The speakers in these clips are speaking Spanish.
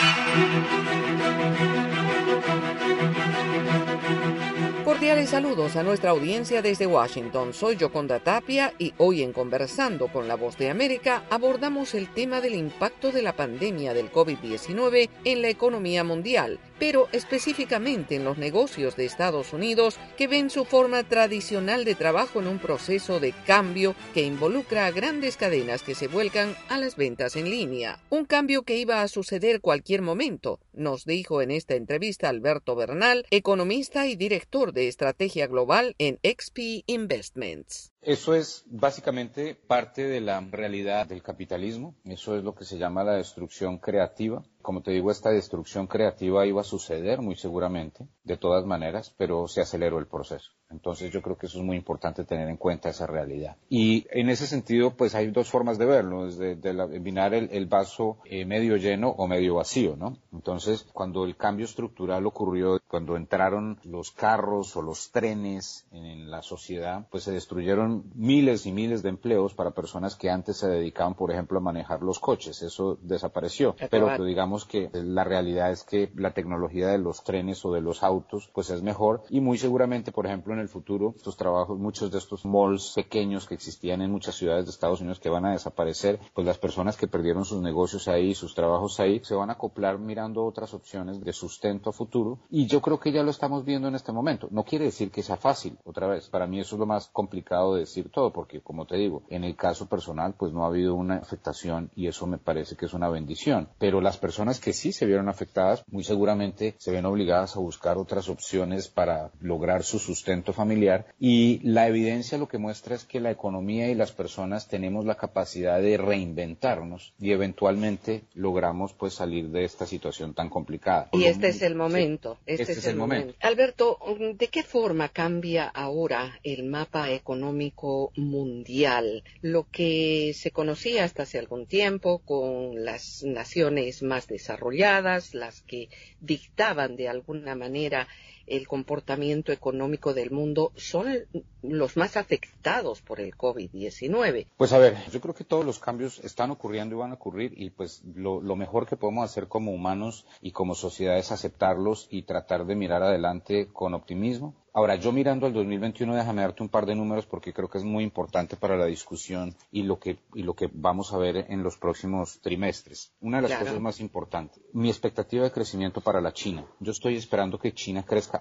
Cordiales saludos a nuestra audiencia desde Washington. Soy Yoconda Tapia y hoy en Conversando con la Voz de América abordamos el tema del impacto de la pandemia del COVID-19 en la economía mundial, pero específicamente en los negocios de Estados Unidos que ven su forma tradicional de trabajo en un proceso de cambio que involucra a grandes cadenas que se vuelcan a las ventas en línea. Un cambio que iba a suceder cualquier momento, nos dijo en esta entrevista Alberto Bernal, economista y director de estrategia global en XP Investments. Eso es básicamente parte de la realidad del capitalismo. Eso es lo que se llama la destrucción creativa. Como te digo, esta destrucción creativa iba a suceder muy seguramente, de todas maneras, pero se aceleró el proceso. Entonces yo creo que eso es muy importante tener en cuenta esa realidad. Y en ese sentido, pues hay dos formas de verlo, desde mirar el vaso medio lleno o medio vacío, ¿no? Entonces, cuando el cambio estructural ocurrió, cuando entraron los carros o los trenes en la sociedad, pues se destruyeron miles y miles de empleos para personas que antes se dedicaban, por ejemplo, a manejar los coches. Eso desapareció. Pero digamos que la realidad es que la tecnología de los trenes o de los autos, pues es mejor y muy seguramente, por ejemplo, en el futuro, estos trabajos, muchos de estos malls pequeños que existían en muchas ciudades de Estados Unidos que van a desaparecer, pues las personas que perdieron sus negocios ahí, sus trabajos ahí, se van a acoplar mirando otras opciones de sustento a futuro y yo creo que ya lo estamos viendo en este momento. No quiere decir que sea fácil, otra vez, para mí eso es lo más complicado de decir todo, porque como te digo, en el caso personal, pues no ha habido una afectación y eso me parece que es una bendición, pero las personas que sí se vieron afectadas, muy seguramente se ven obligadas a buscar otras opciones para lograr su sustento familiar y la evidencia lo que muestra es que la economía y las personas tenemos la capacidad de reinventarnos y eventualmente logramos pues salir de esta situación tan complicada. Y este es el momento. Sí, este es el momento. Alberto, ¿de qué forma cambia ahora el mapa económico mundial? Lo que se conocía hasta hace algún tiempo con las naciones más desarrolladas, las que dictaban de alguna manera el comportamiento económico del mundo, son los más afectados por el COVID-19. Pues a ver, yo creo que todos los cambios están ocurriendo y van a ocurrir y pues lo mejor que podemos hacer como humanos y como sociedad es aceptarlos y tratar de mirar adelante con optimismo. Ahora, yo mirando al 2021, déjame darte un par de números porque creo que es muy importante para la discusión y lo que vamos a ver en los próximos trimestres. Una de las cosas más importantes, mi expectativa de crecimiento para la China. Yo estoy esperando que China crezca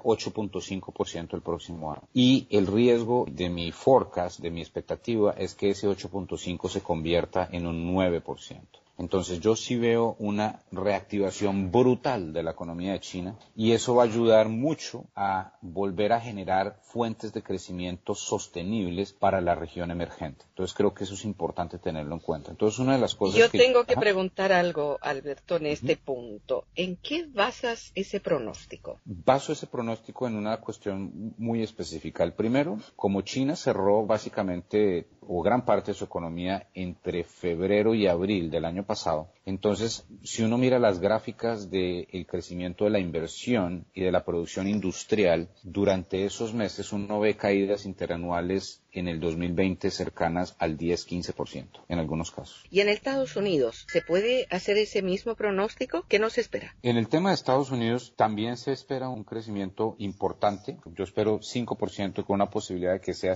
8.5% el próximo año. Y el riesgo de mi forecast, de mi expectativa, es que ese 8.5% se convierta en un 9%. Entonces yo sí veo una reactivación brutal de la economía de China y eso va a ayudar mucho a volver a generar fuentes de crecimiento sostenibles para la región emergente. Entonces creo que eso es importante tenerlo en cuenta. Entonces una de las cosas Yo tengo que preguntar algo, Alberto, en este punto. ¿En qué basas ese pronóstico? Baso ese pronóstico en una cuestión muy específica. El primero, como China cerró básicamente o gran parte de su economía entre febrero y abril del año pasado. Entonces, si uno mira las gráficas del crecimiento de la inversión y de la producción industrial, durante esos meses uno ve caídas interanuales en el 2020 cercanas al 10-15% en algunos casos. ¿Y en Estados Unidos se puede hacer ese mismo pronóstico? ¿Qué nos espera? En el tema de Estados Unidos también se espera un crecimiento importante. Yo espero 5% con una posibilidad de que sea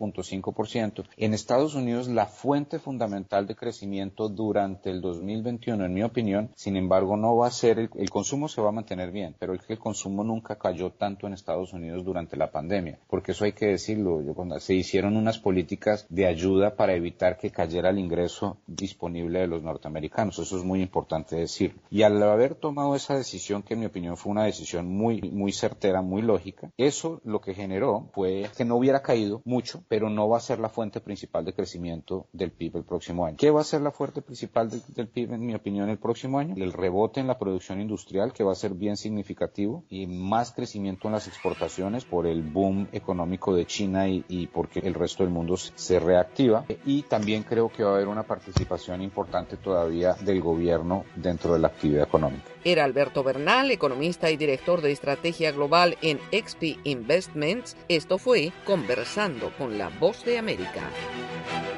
5.5%. En Estados Unidos la fuente fundamental de crecimiento durante el 2021, en mi opinión, sin embargo, no va a ser el consumo se va a mantener bien, pero el consumo nunca cayó tanto en Estados Unidos durante la pandemia, porque eso hay que decirlo, cuando se hicieron unas políticas de ayuda para evitar que cayera el ingreso disponible de los norteamericanos, eso es muy importante decirlo. Y al haber tomado esa decisión, que en mi opinión fue una decisión muy certera, muy lógica, eso lo que generó fue que no hubiera caído mucho, pero no va a ser la fuente principal de crecimiento del PIB el próximo año. ¿Qué va a ser la fuente principal del PIB, en mi opinión, el próximo año? El rebote en la producción industrial, que va a ser bien significativo, y más crecimiento en las exportaciones por el boom económico de China y porque el resto del mundo se reactiva. Y también creo que va a haber una participación importante todavía del gobierno dentro de la actividad económica. Era Alberto Bernal, economista y director de estrategia global en XP Investments. Esto fue Conversando con la Voz de América.